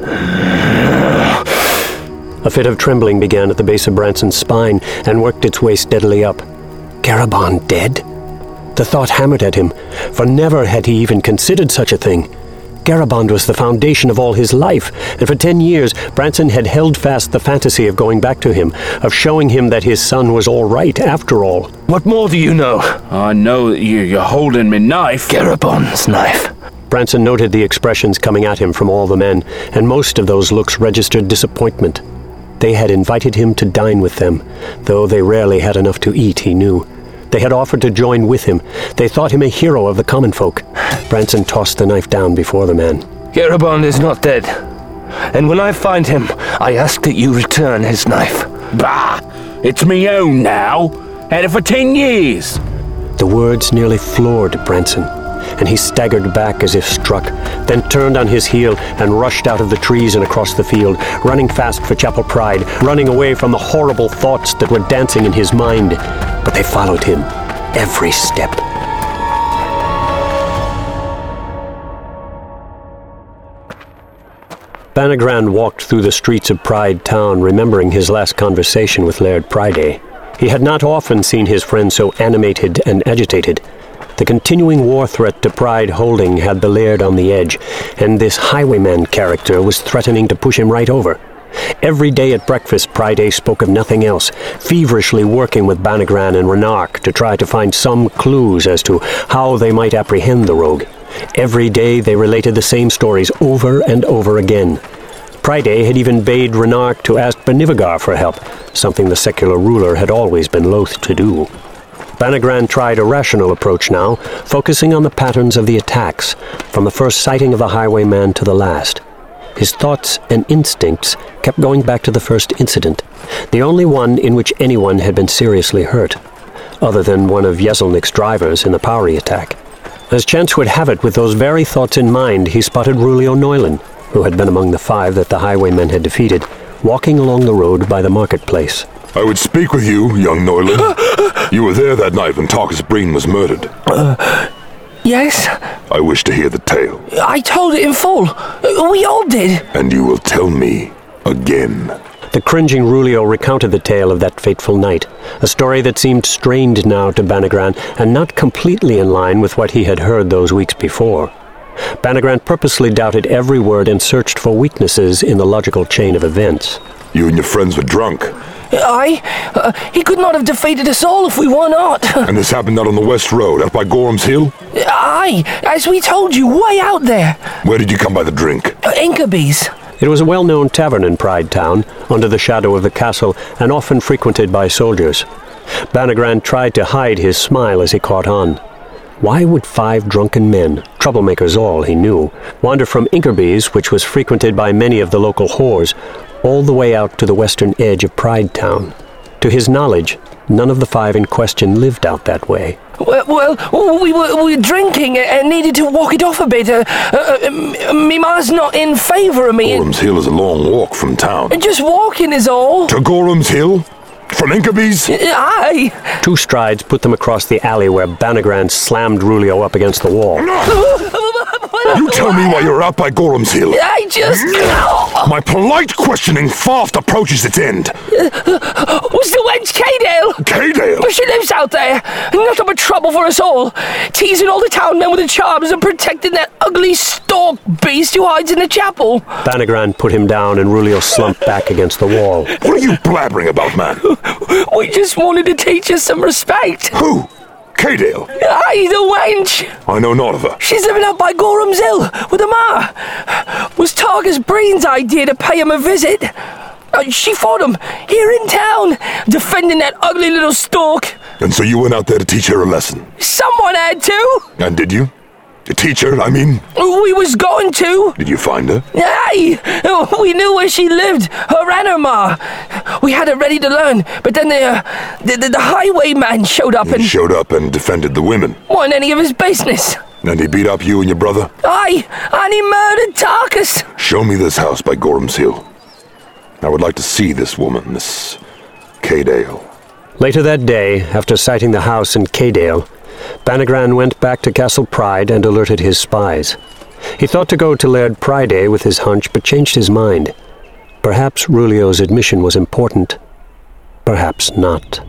A fit of trembling began at the base of Branson's spine and worked its way steadily up. Garabond dead? The thought hammered at him, for never had he even considered such a thing. Garabond was the foundation of all his life, and for 10 years Branson had held fast the fantasy of going back to him, of showing him that his son was all right after all. What more do you know? I know that you're holding me knife. Garabond's knife. Branson noted the expressions coming at him from all the men, and most of those looks registered disappointment. They had invited him to dine with them, though they rarely had enough to eat, he knew. They had offered to join with him. They thought him a hero of the common folk. Branson tossed the knife down before the man. Garabond is not dead. And when I find him, I ask that you return his knife. Bah! It's me own now. Had it for 10 years. The words nearly floored Branson, and he staggered back as if struck, then turned on his heel and rushed out of the trees and across the field, running fast for Chapel Pride, running away from the horrible thoughts that were dancing in his mind. But they followed him, every step. Banagran walked through the streets of Pride Town, remembering his last conversation with Laird Priday. He had not often seen his friend so animated and agitated. The continuing war threat to Pride Holding had the Laird on the edge, and this highwayman character was threatening to push him right over. Every day at breakfast, Pryday spoke of nothing else, feverishly working with Banagran and Renark to try to find some clues as to how they might apprehend the rogue. Every day they related the same stories over and over again. Pryday had even bade Renark to ask Benivagar for help, something the secular ruler had always been loath to do. Banagran tried a rational approach now, focusing on the patterns of the attacks, from the first sighting of the highwayman to the last. His thoughts and instincts kept going back to the first incident, the only one in which anyone had been seriously hurt, other than one of Yeselnik's drivers in the Powery attack. As chance would have it, with those very thoughts in mind, he spotted Rulio Neulen, who had been among the 5 that the highwaymen had defeated, walking along the road by the marketplace. I would speak with you, young Neulen. You were there that night when Tarkus Breen was murdered. Yes? I wish to hear the tale. I told it in full. We all did. And you will tell me again. The cringing Rulio recounted the tale of that fateful night, a story that seemed strained now to Banagran and not completely in line with what he had heard those weeks before. Banagran purposely doubted every word and searched for weaknesses in the logical chain of events. You and your friends were drunk. He could not have defeated us all if we were not. And this happened out on the West Road, out by Gorham's Hill? Aye, as we told you, way out there. Where did you come by the drink? Inkerby's. It was a well-known tavern in Pride Town, under the shadow of the castle, and often frequented by soldiers. Banagran tried to hide his smile as he caught on. Why would 5 drunken men, troublemakers all he knew, wander from Inkerby's, which was frequented by many of the local whores, all the way out to the western edge of Pride Town? To his knowledge, none of the 5 in question lived out that way. Well, we were drinking and needed to walk it off a bit. Me ma's not in favour of me. Gorham's Hill is a long walk from town. Just walking is all. To Gorham's Hill? From Inkerby's? Aye. 2 strides put them across the alley where Banagran slammed Rulio up against the wall. You tell me why you're out by Gorham's Hill. I just... My polite questioning fast approaches its end. Was the wench Cadale? Cadale? She lives out there. Nothing but trouble for us all. Teasing all the town men with the charms and protecting that ugly stalk beast who hides in the chapel. Banagran put him down and Rulio slumped back against the wall. What are you blabbering about, man? We just wanted to teach us some respect. Who? Cadale? Aye, the wench. I know not of her. She's living out by Gorham's Hill with her ma. Was Tarkus Breen's idea to pay him a visit. She fought him here in town, defending that ugly little stalk. And so you went out there to teach her a lesson? Someone had to. And did you? To teach her, I mean? We was going to. Did you find her? Aye, we knew where she lived, her and her ma. We had her ready to learn, but then the highwayman showed up and... He showed up and defended the women. Wasn't any of his business. And he beat up you and your brother? Aye, and he murdered Tarkus. Show me this house by Gorham's Hill. I would like to see this woman, this Cadale. Later that day, after sighting the house in Cadale, Banagran went back to Castle Pride and alerted his spies. He thought to go to Laird Pryday with his hunch, but changed his mind. Perhaps Rulio's admission was important. Perhaps not.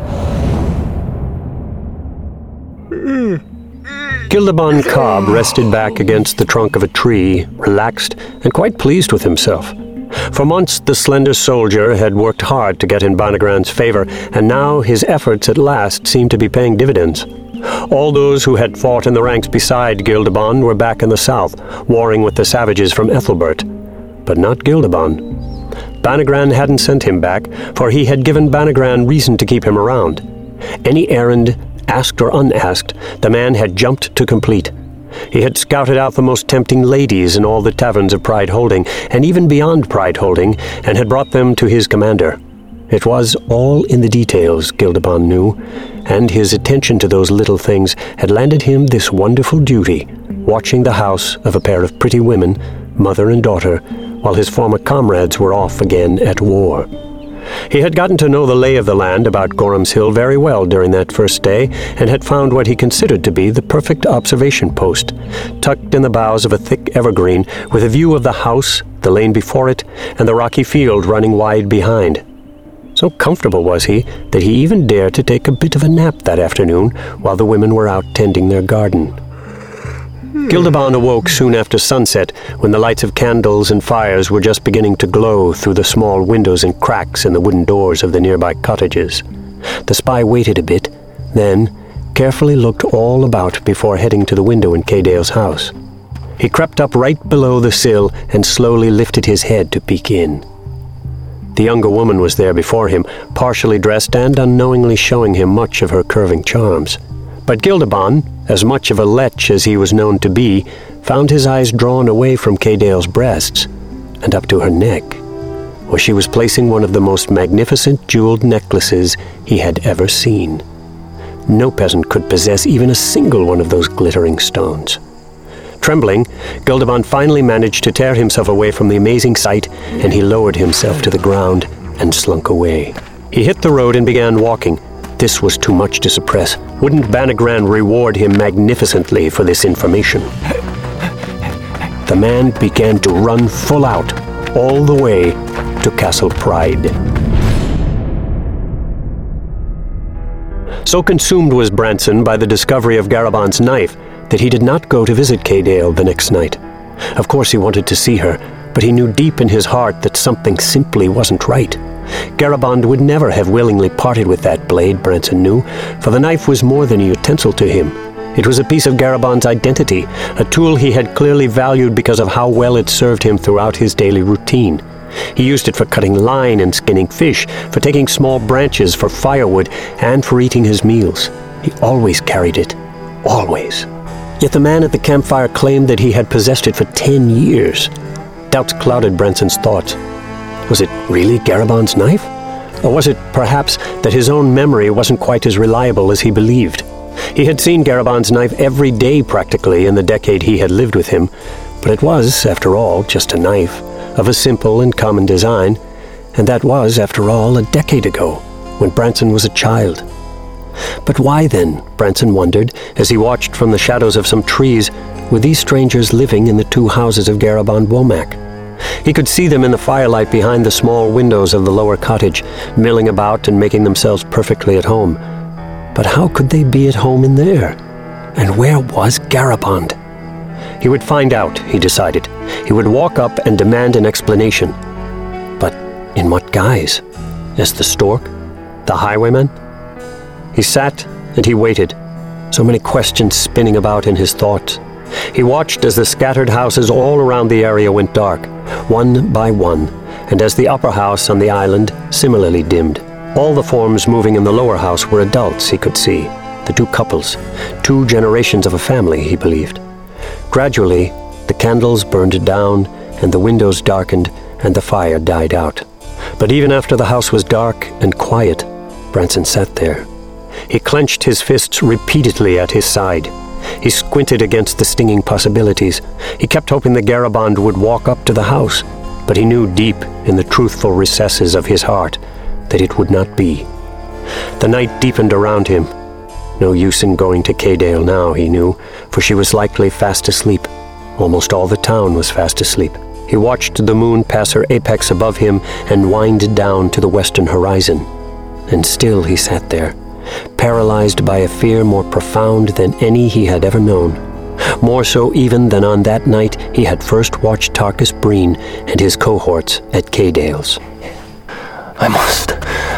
Gildaban Cobb rested back against the trunk of a tree, relaxed and quite pleased with himself. For months the slender soldier had worked hard to get in Banagran's favor, and now his efforts at last seemed to be paying dividends. All those who had fought in the ranks beside Gildaban were back in the south, warring with the savages from Ethelbert. But not Gildaban. Banagran hadn't sent him back, for he had given Banagran reason to keep him around. Any errand, asked or unasked, the man had jumped to complete. He had scouted out the most tempting ladies in all the taverns of Pride Holding, and even beyond Pride Holding, and had brought them to his commander. It was all in the details, Gildaban knew, and his attention to those little things had landed him this wonderful duty, watching the house of a pair of pretty women, mother and daughter, while his former comrades were off again at war. He had gotten to know the lay of the land about Gorham's Hill very well during that first day, and had found what he considered to be the perfect observation post, tucked in the boughs of a thick evergreen, with a view of the house, the lane before it, and the rocky field running wide behind. So comfortable was he that he even dared to take a bit of a nap that afternoon while the women were out tending their garden. Gildeban awoke soon after sunset, when the lights of candles and fires were just beginning to glow through the small windows and cracks in the wooden doors of the nearby cottages. The spy waited a bit, then carefully looked all about before heading to the window in Cadale's house. He crept up right below the sill and slowly lifted his head to peek in. The younger woman was there before him, partially dressed and unknowingly showing him much of her curving charms. But Gildeban, as much of a lech as he was known to be, found his eyes drawn away from Cadale's breasts and up to her neck, where she was placing one of the most magnificent jeweled necklaces he had ever seen. No peasant could possess even a single one of those glittering stones. Trembling, Gildeban finally managed to tear himself away from the amazing sight, and he lowered himself to the ground and slunk away. He hit the road and began walking. This was too much to suppress. Wouldn't Banagran reward him magnificently for this information? The man began to run full out, all the way to Castle Pride. So consumed was Branson by the discovery of Garaban's knife that he did not go to visit Cadale the next night. Of course he wanted to see her, but he knew deep in his heart that something simply wasn't right. Garaband would never have willingly parted with that blade, Branson knew, for the knife was more than a utensil to him. It was a piece of Garaband's identity, a tool he had clearly valued because of how well it served him throughout his daily routine. He used it for cutting line and skinning fish, for taking small branches for firewood, and for eating his meals. He always carried it. Always. Yet the man at the campfire claimed that he had possessed it for 10 years. Doubts clouded Branson's thoughts. Was it really Garaband's knife? Or was it perhaps that his own memory wasn't quite as reliable as he believed? He had seen Garaband's knife every day practically in the decade he had lived with him, but it was, after all, just a knife, of a simple and common design, and that was, after all, a decade ago, when Branson was a child. But why then, Branson wondered, as he watched from the shadows of some trees, were these strangers living in the two houses of Garaband Womack? He could see them in the firelight behind the small windows of the lower cottage, milling about and making themselves perfectly at home. But how could they be at home in there? And where was Garaband? He would find out, he decided. He would walk up and demand an explanation. But in what guise? As the stork? The highwayman? He sat and he waited, so many questions spinning about in his thoughts. He watched as the scattered houses all around the area went dark, one by one, and as the upper house on the island similarly dimmed. All the forms moving in the lower house were adults, he could see. The two couples, 2 generations of a family, he believed. Gradually, the candles burned down, and the windows darkened, and the fire died out. But even after the house was dark and quiet, Branson sat there. He clenched his fists repeatedly at his side. He squinted against the stinging possibilities. He kept hoping that Garaband would walk up to the house, but he knew deep in the truthful recesses of his heart that it would not be. The night deepened around him. No use in going to Cadale now, he knew, for she was likely fast asleep. Almost all the town was fast asleep. He watched the moon pass her apex above him and wind down to the western horizon. And still he sat there, paralyzed by a fear more profound than any he had ever known. More so even than on that night he had first watched Tarkus Breen and his cohorts at Cadale's. I must.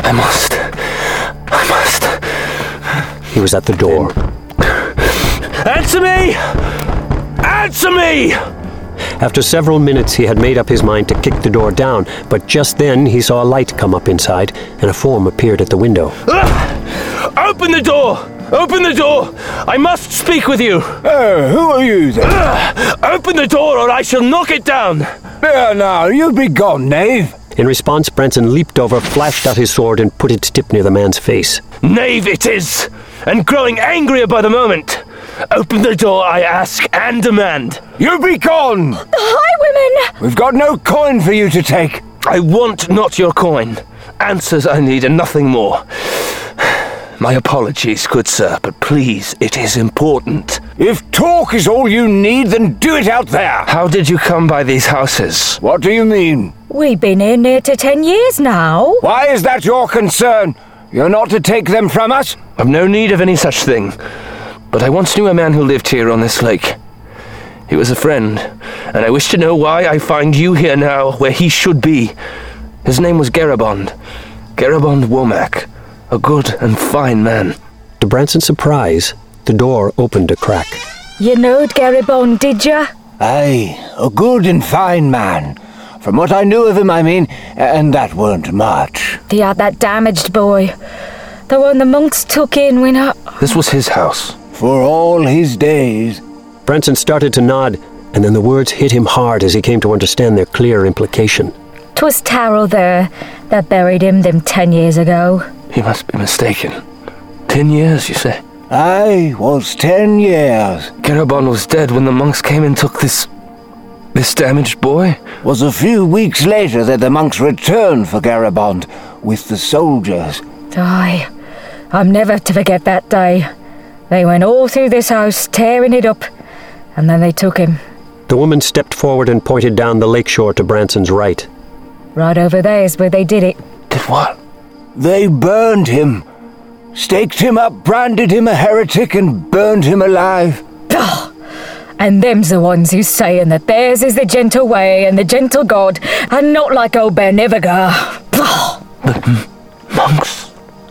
He was at the door. Answer me! Answer me! After several minutes he had made up his mind to kick the door down, but just then he saw a light come up inside, and a form appeared at the window. Open the door! Open the door! I must speak with you! Who are you then? Open the door or I shall knock it down! There now, you be gone, knave! In response, Branson leaped over, flashed out his sword, and put its tip near the man's face. Knave it is! And growing angrier by the moment! Open the door, I ask and demand! You be gone! The highwaymen! We've got no coin for you to take! I want not your coin. Answers I need and nothing more. My apologies, good sir, but please, it is important. If talk is all you need, then do it out there! How did you come by these houses? What do you mean? We've been here near to 10 years now. Why is that your concern? You're not to take them from us? I've no need of any such thing. But I once knew a man who lived here on this lake. He was a friend, and I wish to know why I find you here now, where he should be. His name was Garabond. Garabond Womack. A good and fine man. To Branson's surprise, the door opened a crack. You knowed Garabond, did ya? Aye, a good and fine man. From what I knew of him, I mean, and that weren't much. He had that damaged boy. The one the monks took in when I... This was his house. For all his days. Branson started to nod, and then the words hit him hard as he came to understand their clear implication. 'Twas Taro there that buried him them 10 years ago. He must be mistaken. 10 years, you say? Aye, was 10 years. Garabond was dead when the monks came and took this damaged boy? Was a few weeks later that the monks returned for Garabond with the soldiers. Aye, I'm never to forget that day. They went all through this house, tearing it up, and then they took him. The woman stepped forward and pointed down the lakeshore to Branson's right. Right over there is where they did it. Did what? They burned him. Staked him up, branded him a heretic, and burned him alive. And them's the ones who's saying that theirs is the gentle way and the gentle God, and not like old Bernivigar. The monks?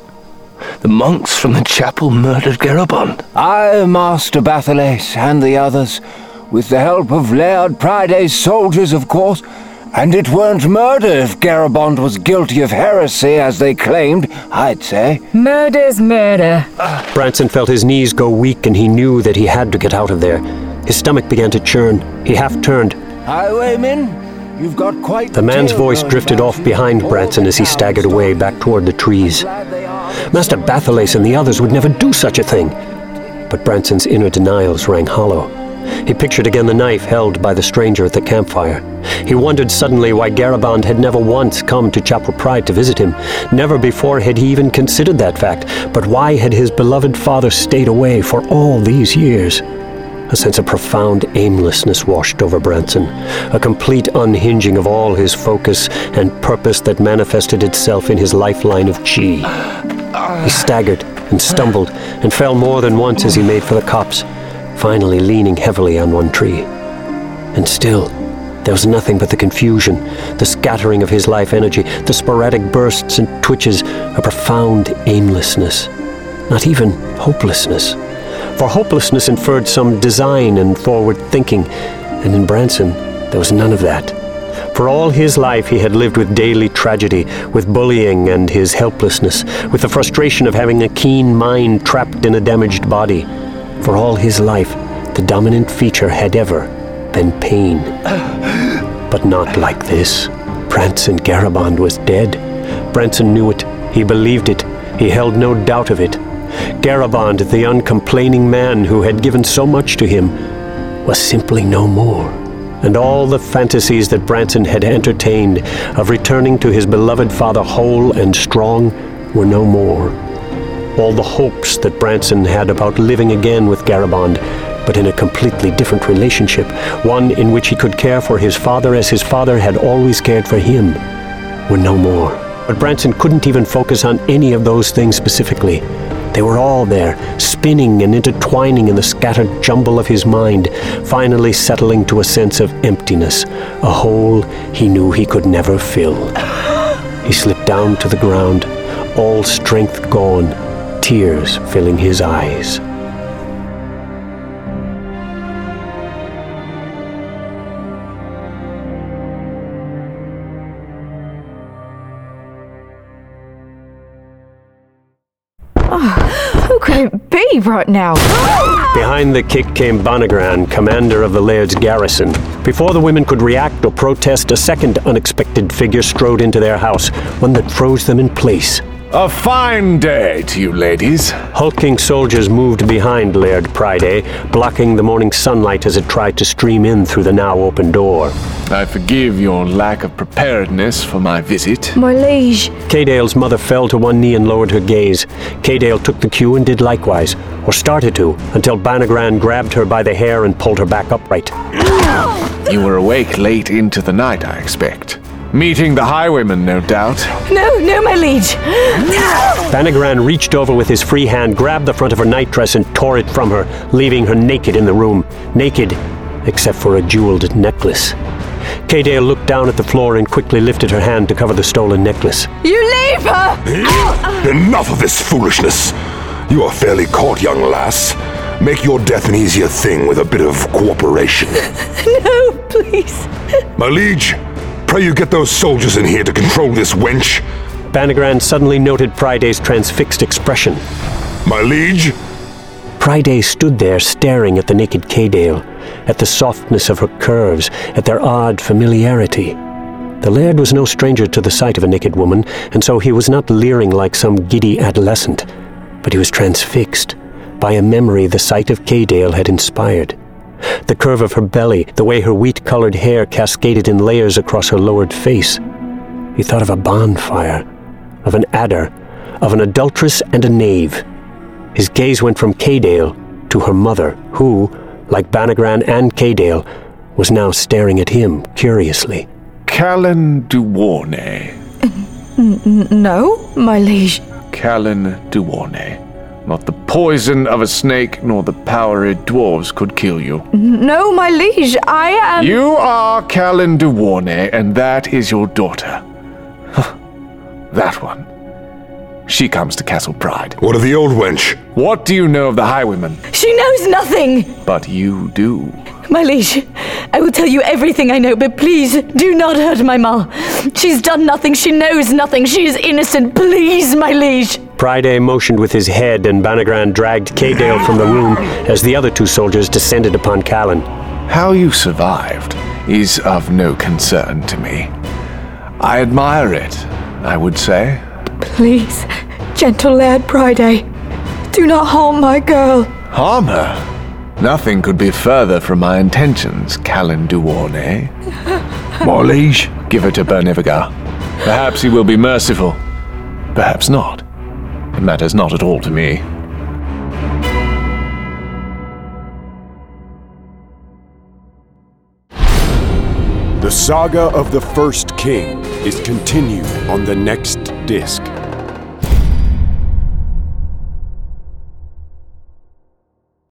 The monks from the chapel murdered Garabond? I, Master Bathalace, and the others, with the help of Laird Priday's soldiers, of course. And it weren't murder if Garabond was guilty of heresy, as they claimed, I'd say. Murder's murder. Branson felt his knees go weak, and he knew that he had to get out of there. His stomach began to churn. He half-turned. Highwaymen, you've got quite... The man's voice drifted off behind Branson as he staggered away back toward the trees. Master Bathalace and the others would never do such a thing. But Branson's inner denials rang hollow. He pictured again the knife held by the stranger at the campfire. He wondered suddenly why Garabond had never once come to Chapel Pride to visit him. Never before had he even considered that fact. But why had his beloved father stayed away for all these years? A sense of profound aimlessness washed over Branson, a complete unhinging of all his focus and purpose that manifested itself in his lifeline of chi. He staggered and stumbled and fell more than once as he made for the copse, finally leaning heavily on one tree. And still, there was nothing but the confusion, the scattering of his life energy, the sporadic bursts and twitches, a profound aimlessness, not even hopelessness. For hopelessness inferred some design and forward thinking, and in Branson there was none of that. For all his life he had lived with daily tragedy, with bullying and his helplessness, with the frustration of having a keen mind trapped in a damaged body. For all his life, the dominant feature had ever been pain. But not like this. Branson Garabond was dead. Branson knew it. He believed it. He held no doubt of it. Garabond, the uncomplaining man who had given so much to him, was simply no more. And all the fantasies that Branson had entertained of returning to his beloved father whole and strong were no more. All the hopes that Branson had about living again with Garabond, but in a completely different relationship, one in which he could care for his father as his father had always cared for him, were no more. But Branson couldn't even focus on any of those things specifically. They were all there, spinning and intertwining in the scattered jumble of his mind, finally settling to a sense of emptiness, a hole he knew he could never fill. He slipped down to the ground, all strength gone, tears filling his eyes. Who could it be right now? Behind the kick came Banagran, commander of the Laird's garrison. Before the women could react or protest, a second unexpected figure strode into their house, one that froze them in place. A fine day to you, ladies. Hulking soldiers moved behind Laird Pryday, blocking the morning sunlight as it tried to stream in through the now open door. I forgive your lack of preparedness for my visit. My liege. Cadale's mother fell to one knee and lowered her gaze. Cadale took the cue and did likewise, or started to, until Banagran grabbed her by the hair and pulled her back upright. You were awake late into the night, I expect. Meeting the highwaymen, no doubt. No, my liege. Banagran reached over with his free hand, grabbed the front of her nightdress and tore it from her, leaving her naked in the room. Naked, except for a jeweled necklace. Kaydale looked down at the floor and quickly lifted her hand to cover the stolen necklace. You leave her! Enough of this foolishness. You are fairly caught, young lass. Make your death an easier thing with a bit of cooperation. No, please. My liege, pray you get those soldiers in here to control this wench. Banagran suddenly noted Pryde's transfixed expression. My liege? Pryde stood there staring at the naked Kaydale, at the softness of her curves, at their odd familiarity. The laird was no stranger to the sight of a naked woman, and so he was not leering like some giddy adolescent, but he was transfixed by a memory the sight of Kaydale had inspired. The curve of her belly, the way her wheat-colored hair cascaded in layers across her lowered face. He thought of a bonfire, of an adder, of an adulteress and a knave. His gaze went from Kaydale to her mother, who, like Banagran and Kaydale, was now staring at him curiously. Callan Duwarney. No, my liege. Callan Duwarney. Not the poison of a snake, nor the power of dwarves could kill you. No, my liege, I am... You are Callan Duwarney, and that is your daughter. That one. She comes to Castle Pride. What of the old wench? What do you know of the highwaymen? She knows nothing. But you do. My liege, I will tell you everything I know, but please, do not hurt my ma. She's done nothing, she knows nothing, she is innocent. Please, my liege. Pryde motioned with his head, and Banagran dragged Kaydale from the room as the other two soldiers descended upon Callan. How you survived is of no concern to me. I admire it, I would say. Please, gentle Laird Pryde, do not harm my girl. Harm her? Nothing could be further from my intentions, Callan Duwarney. My liege? Give her to Bernivigar. Perhaps he will be merciful. Perhaps not. It matters not at all to me. The saga of the First King is continued on the next disc.